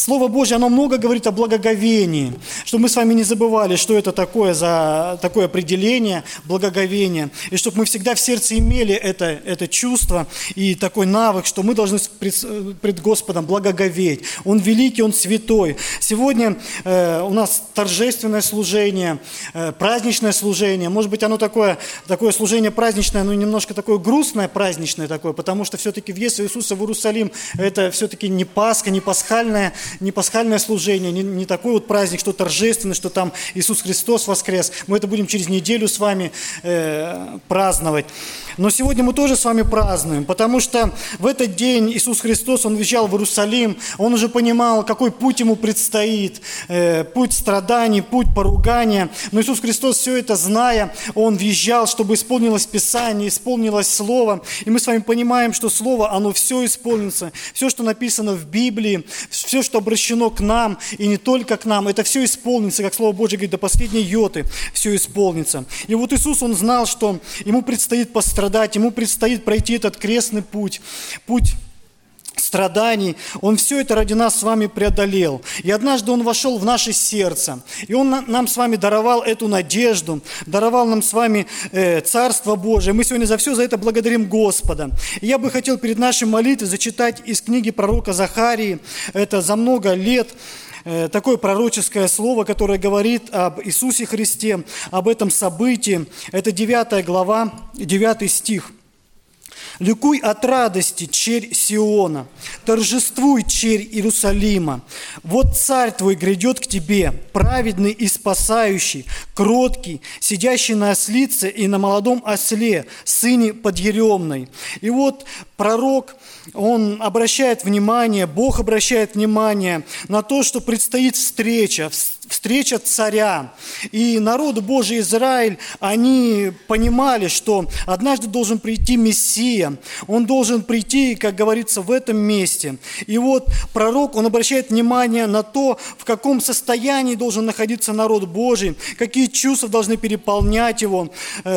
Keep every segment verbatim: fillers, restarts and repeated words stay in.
Слово Божье, оно много говорит о благоговении, чтобы мы с вами не забывали, что это такое за такое определение благоговения, и чтобы мы всегда в сердце имели это, это чувство и такой навык, что мы должны пред, пред Господом благоговеть. Он великий, Он святой. Сегодня э, у нас торжественное служение, э, праздничное служение. Может быть, оно такое, такое служение праздничное, но немножко такое грустное праздничное такое, потому что все-таки въезд Иисуса в Иерусалим – это все-таки не Пасха, не пасхальное, не пасхальное служение, не, не такой вот праздник, что торжественный, что там Иисус Христос воскрес. Мы это будем через неделю с вами э, праздновать. Но сегодня мы тоже с вами празднуем, потому что в этот день Иисус Христос, Он въезжал в Иерусалим, Он уже понимал, какой путь Ему предстоит, э, путь страданий, путь поругания. Но Иисус Христос, все это зная, Он въезжал, чтобы исполнилось Писание, исполнилось Слово. И мы с вами понимаем, что Слово, оно все исполнится. Все, что написано в Библии, все, что обращено к нам, и не только к нам, это все исполнится, как Слово Божье говорит, до последней йоты все исполнится. И вот Иисус, Он знал, что Ему предстоит пострадать, Ему предстоит пройти этот крестный путь, путь страданий. Он все это ради нас с вами преодолел. И однажды Он вошел в наше сердце. И Он нам с вами даровал эту надежду, даровал нам с вами э, Царство Божие. Мы сегодня за все за это благодарим Господа. И я бы хотел перед нашей молитвой зачитать из книги пророка Захарии. Это за много лет э, такое пророческое слово, которое говорит об Иисусе Христе, об этом событии. Это девятая глава, девятый стих. «Ликуй от радости, черь Сиона, торжествуй, черь Иерусалима. Вот царь твой грядет к тебе, праведный и спасающий, кроткий, сидящий на ослице и на молодом осле, сыне подъеремной». И вот пророк, он обращает внимание, Бог обращает внимание на то, что предстоит встреча, встреча царя. И народ Божий Израиль, они понимали, что однажды должен прийти Мессия, он должен прийти, как говорится, в этом месте. И вот пророк, он обращает внимание на то, в каком состоянии должен находиться народ Божий, какие чувства должны переполнять его.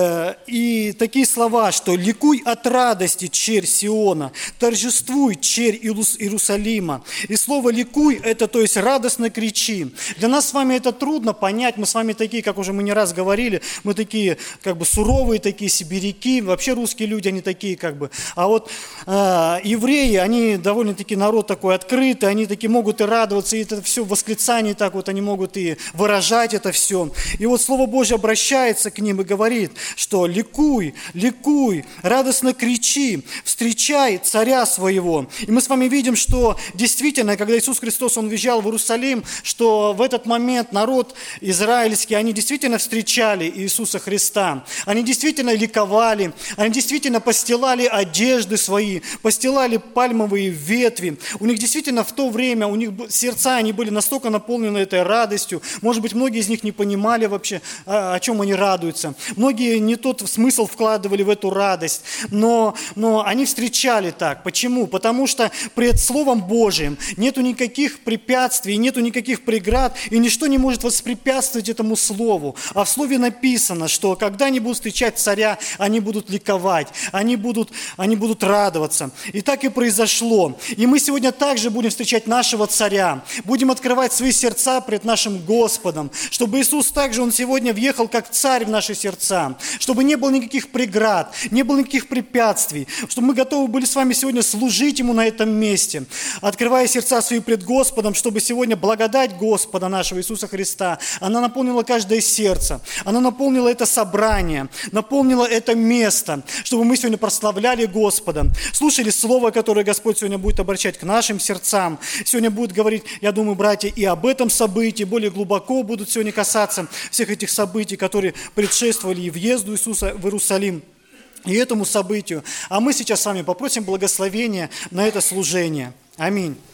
И такие слова, что «ликуй от радости, черь Сиона, торжествуй, черь Иерусалима». И слово «ликуй» – это, то есть, радостно кричи. Для нас с вами это трудно понять, мы с вами такие, как уже мы не раз говорили, мы такие, как бы, суровые, такие сибиряки, вообще русские люди, они такие, как бы. А вот э, евреи, они довольно-таки народ такой открытый, они такие могут и радоваться, и это все в восклицании так вот, они могут и выражать это все. И вот Слово Божье обращается к ним и говорит, что «ликуй, ликуй, радостно кричи, встречай царя своего». И мы с вами видим, что действительно, когда Иисус Христос, Он въезжал в Иерусалим, что в этот момент народ израильский, они действительно встречали Иисуса Христа, они действительно ликовали, они действительно постилали одежды свои, постилали пальмовые ветви. У них действительно в то время, у них сердца, они были настолько наполнены этой радостью. Может быть, многие из них не понимали вообще, о чем они радуются. Многие не тот смысл вкладывали в эту радость, но, но они встречали так. Почему? Потому что пред Словом Божиим нету никаких препятствий, нету никаких преград, и ничто не может воспрепятствовать этому Слову. А в Слове написано, что когда они будут встречать царя, они будут ликовать, они будут, они будут радоваться. И так и произошло. И мы сегодня также будем встречать нашего царя, будем открывать свои сердца пред нашим Господом, чтобы Иисус также, Он сегодня въехал как царь в наши сердца, чтобы не было никаких преград, не было никаких препятствий, чтобы мы готовы были с вами сегодня служить Ему на этом месте, открывая сердца свои пред Господом, чтобы сегодня благодать Господа нашего Иисуса Христа, она наполнила каждое сердце, она наполнила это собрание, наполнила это место, чтобы мы сегодня прославляли Господа, слушали Слово, которое Господь сегодня будет обращать к нашим сердцам, сегодня будет говорить, я думаю, братья, и об этом событии, более глубоко будут сегодня касаться всех этих событий, которые предшествовали и въезду Иисуса в Иерусалим, и этому событию. А мы сейчас с вами попросим благословения на это служение. Аминь.